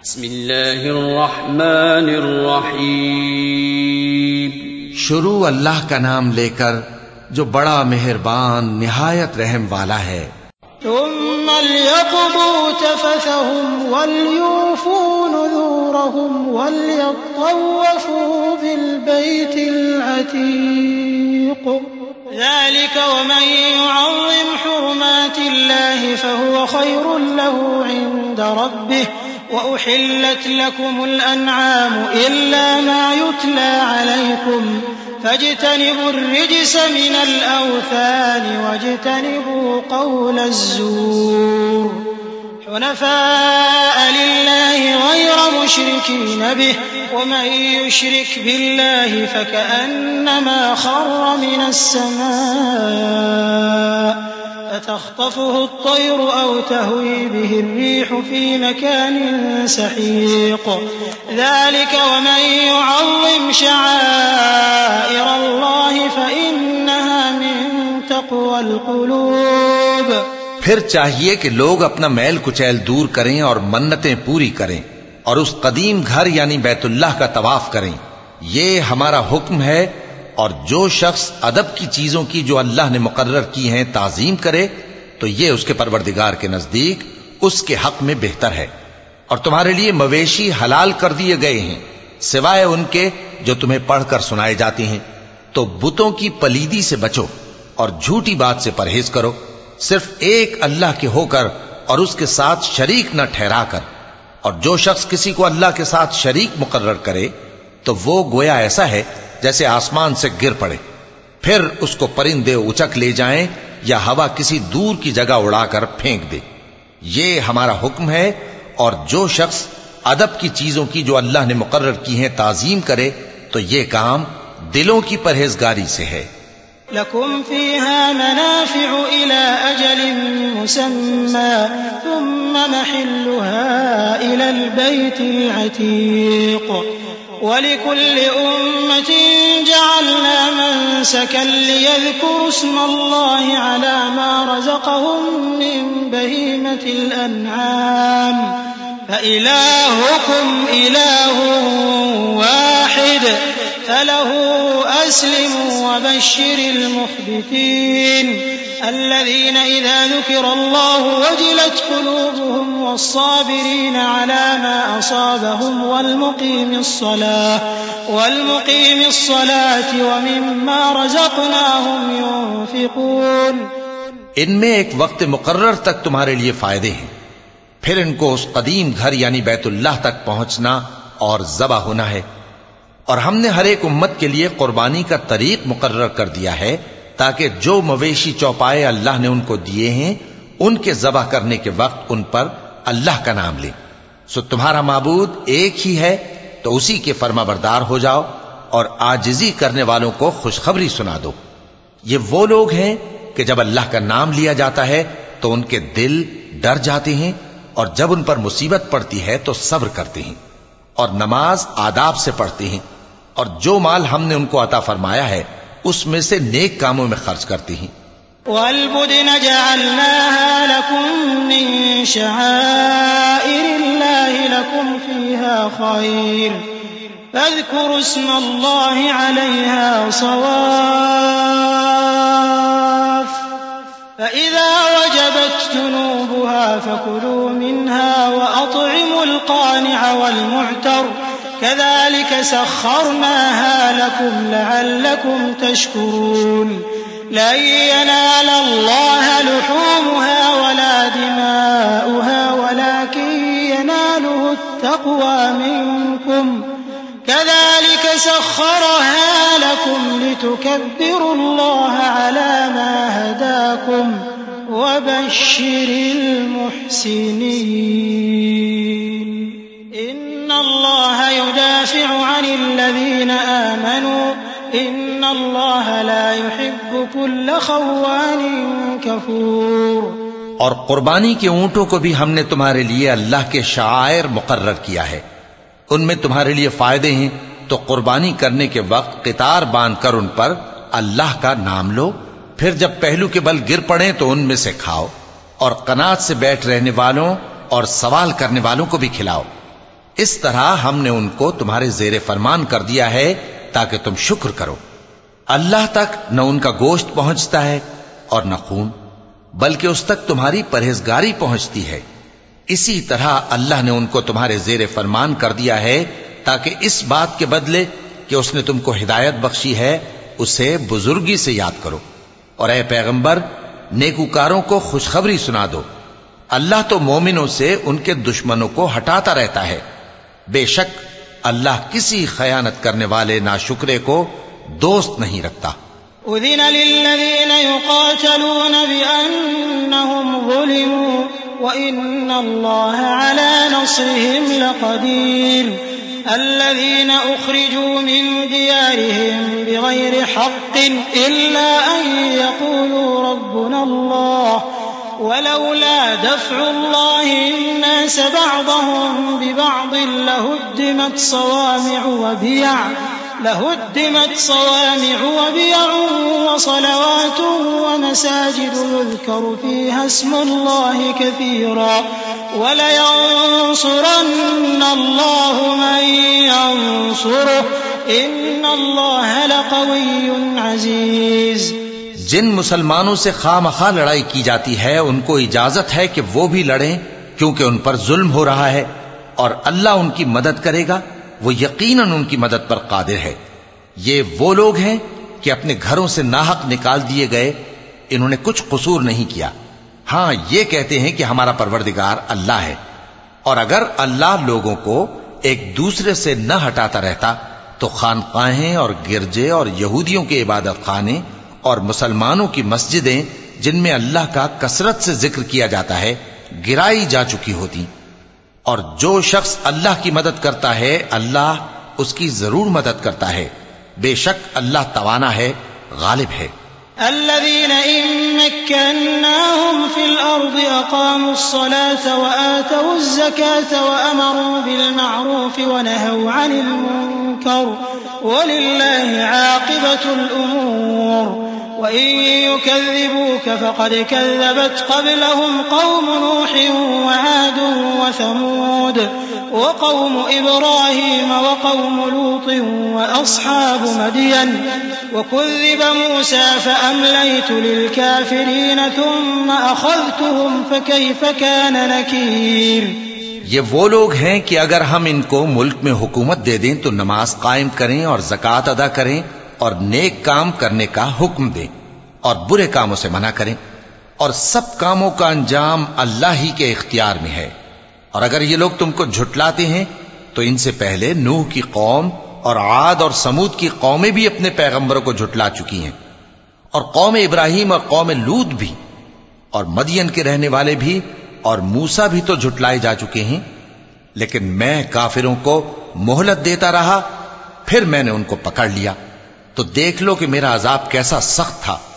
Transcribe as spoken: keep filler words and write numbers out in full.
بسم اللہ الرحمن الرحیم. شروع اللہ کا نام لے کر جو بڑا مہربان نہایت رحم والا ہے. ثم ليقضوا تفثهم وليوفوا نذورهم وليطوفوا بالبيت العتيق ذلك ومن يعظم حرمات الله فهو خير له عند ربه وأحلت لكم الأنعام إلا ما يتلى عليكم فاجتنبوا الرجس من الأوثان واجتنبوا قول الزور حنفاء لله غير مشركين به ومن يشرك بالله فكأنما خر من السماء فتخطفه الطير أو تهوي به الريح في مكان سحيق ذلك ومن يعظم شعائر الله فإنها من تقوى القلوب. پھر چاہیے کہ لوگ اپنا میل کچیل دور کریں اور منتیں پوری کریں اور اس قدیم گھر یعنی بیت اللہ کا طواف کریں. یہ ہمارا حکم ہے. اور جو شخص ادب کی چیزوں کی جو اللہ نے مقرر کی ہیں تعظیم کرے تو یہ اس کے پروردگار کے نزدیک اس کے حق میں بہتر ہے. اور تمہارے لیے مویشی حلال کر دیے گئے ہیں سوائے ان کے جو تمہیں پڑھ کر سنائے جاتے ہیں. تو بتوں کی پلیدی سے بچو اور جھوٹی بات سے پرہیز کرو صرف ایک اللہ کے ہو کر اور اس کے ساتھ شریک نہ ٹھہرا کر. اور جو شخص کسی کو اللہ کے ساتھ شریک مقرر کرے تو وہ گویا ایسا ہے جیسے آسمان سے گر پڑے پھر اس کو پرندے اچک لے جائیں یا ہوا کسی دور کی جگہ اڑا کر پھینک دے. یہ ہمارا حکم ہے. اور جو شخص ادب کی چیزوں کی جو اللہ نے مقرر کی ہیں تعظیم کرے تو یہ کام دلوں کی پرہیزگاری سے ہے. لكم فيها منافع إلى أجل مسمى ثم محلها إلى البيت العتيق ولكل أمة جعلنا منسكا ليذكروا اسم الله على ما رزقهم من بهيمة الأنعام فإلهكم إله واحد فله أسلموا وبشر المخبتين الذين إذا ذكر الله وجلت قلوبهم والصابرين على ما أصابهم والمقيم الصلاة والمقيم الصلاة ومما رزقناهم ينفقون. ان میں ایک وقت مقرر تک تمہارے لیے فائدے ہیں پھر ان کو اس قدیم گھر یعنی بیت اللہ تک پہنچنا اور ذبح ہونا ہے. اور ہم نے ہر ایک امت کے لیے قربانی کا طریق مقرر کر دیا ہے تاکہ جو مویشی چوپائے اللہ نے ان کو دیے ہیں ان کے ذبح کرنے کے وقت ان پر اللہ کا نام لیں. سو تمہارا معبود ایک ہی ہے تو اسی کے فرما بردار ہو جاؤ اور عاجزی کرنے والوں کو خوشخبری سنا دو. یہ وہ لوگ ہیں کہ جب اللہ کا نام لیا جاتا ہے تو ان کے دل ڈر جاتے ہیں اور جب ان پر مصیبت پڑتی ہے تو صبر کرتے ہیں اور نماز آداب سے پڑھتے ہیں اور جو مال ہم نے ان کو عطا فرمایا ہے اس میں سے نیک کاموں میں خرچ کرتے ہیں. وَالْبُدْنَ جَعَلْنَاهَا لَكُم مِّن شَعَائِرِ اللَّهِ لَكُمْ فِيهَا خَيْرٌ فَاذْكُرُوا اسْمَ اللَّهِ عَلَيْهَا صَوَافَّ فَإِذَا وَجَبَتْ جُنُوبُهَا فَكُلُوا مِنْهَا وَأَطْعِمُوا الْقَانِعَ وَالْمُعْتَرَّ كَذَلِكَ سَخَّرْنَاهَا لَكُمْ لَعَلَّكُمْ تَشْكُرُونَ. لَن يَنَالَ اللَّهَ لُحُومُهَا وَلَا دِمَاؤُهَا وَلَكِن يَنَالُهُ التَّقْوَى مِنكُمْ كَذَلِكَ سَخَّرَهَا لَكُمْ لِتُكَبِّرُوا اللَّهَ عَلَى مَا هَدَاكُمْ وَبَشِّرِ الْمُحْسِنِينَ. إِنَّ اللَّهَ يُدَافِعُ عَنِ الَّذِينَ آمَنُوا إِنَّ اللَّهَ لَا يُحِبُّ كُلَّ خَوَّانٍ كَفُورٍ. اور قربانی کے اونٹوں کو بھی ہم نے تمہارے لیے اللہ کے شعائر مقرر کیا ہے. ان میں تمہارے لیے فائدے ہیں تو قربانی کرنے کے وقت قطار باندھ کر ان پر اللہ کا نام لو. پھر جب پہلو کے بل گر پڑیں تو ان میں سے کھاؤ اور قناعت سے بیٹھ رہنے والوں اور سوال کرنے والوں کو بھی کھلاؤ. اس طرح ہم نے ان کو تمہارے زیر فرمان کر دیا ہے تاکہ تم شکر کرو۔ اللہ تک نہ ان کا گوشت پہنچتا ہے اور نہ خون، بلکہ اس تک تمہاری پرہیزگاری پہنچتی ہے۔ اسی طرح اللہ نے ان کو تمہارے زیر فرمان کر دیا ہے تاکہ اس بات کے بدلے کہ اس نے تم کو ہدایت بخشی ہے اسے بزرگی سے یاد کرو۔ اور اے پیغمبر، نیکوکاروں کو خوشخبری سنا دو، اللہ تو مومنوں سے ان کے دشمنوں کو ہٹاتا رہتا ہے، بے شک اللہ کسی خیانت کرنے والے ناشکرے کو دوست نہیں رکھتا۔ أذن للذين يقاتلون بأنهم ظلموا وإن الله على نصرهم لقدير الذين أخرجوا من ديارهم بغير حق إلا أن يقولوا ربنا الله ولولا دفع الله الناس بعضهم ببعض لهدمت صوامع وبيع لهدمت صوامع وبيع وصلوات ومساجد يذكر فيها اسم الله كثيرا ولينصرن الله من ينصره إن الله لقوي عزيز۔ جن مسلمانوں سے خواہ مخواہ لڑائی کی جاتی ہے ان کو اجازت ہے کہ وہ بھی لڑیں، کیونکہ ان پر ظلم ہو رہا ہے، اور اللہ ان کی مدد کرے گا، وہ یقیناً ان کی مدد پر قادر ہے۔ یہ وہ لوگ ہیں کہ اپنے گھروں سے ناحق نکال دیے گئے، انہوں نے کچھ قصور نہیں کیا، ہاں یہ کہتے ہیں کہ ہمارا پروردگار اللہ ہے۔ اور اگر اللہ لوگوں کو ایک دوسرے سے نہ ہٹاتا رہتا تو خانقاہیں اور گرجے اور یہودیوں کے عبادت خانے اور مسلمانوں کی مسجدیں جن میں اللہ کا کثرت سے ذکر کیا جاتا ہے گرائی جا چکی ہوتی۔ اور جو شخص اللہ کی مدد کرتا ہے اللہ اس کی ضرور مدد کرتا ہے، بے شک اللہ توانا ہے، غالب ہے۔ الذين إن مكناهم في الأرض أقاموا الصلاة وآتوا الزكاة وأمروا بالمعروف ونهوا عن المنكر ولله عاقبة الأمور وإن يكذبوك فقد كذبت قبلهم قوم نوح وعاد وثمود وقوم إبراهيم وقوم لوط وأصحاب مدين وكذب موسى فأمليت للكافرين ثم أخذتهم فكيف كان نكير۔ یہ وہ لوگ ہیں کہ اگر ہم ان کو ملک میں حکومت دے دیں تو نماز قائم کریں اور زکوٰۃ ادا کریں اور نیک کام کرنے کا حکم دیں اور برے کاموں سے منع کریں، اور سب کاموں کا انجام اللہ ہی کے اختیار میں ہے۔ اور اگر یہ لوگ تم کو جھٹلاتے ہیں تو ان سے پہلے نوح کی قوم اور عاد اور سمود کی قومیں بھی اپنے پیغمبروں کو جھٹلا چکی ہیں، اور قوم ابراہیم اور قوم لوط بھی، اور مدین کے رہنے والے بھی، اور موسیٰ بھی تو جھٹلائے جا چکے ہیں، لیکن میں کافروں کو مہلت دیتا رہا، پھر میں نے ان کو پکڑ لیا، تو دیکھ لو کہ میرا عذاب کیسا سخت تھا۔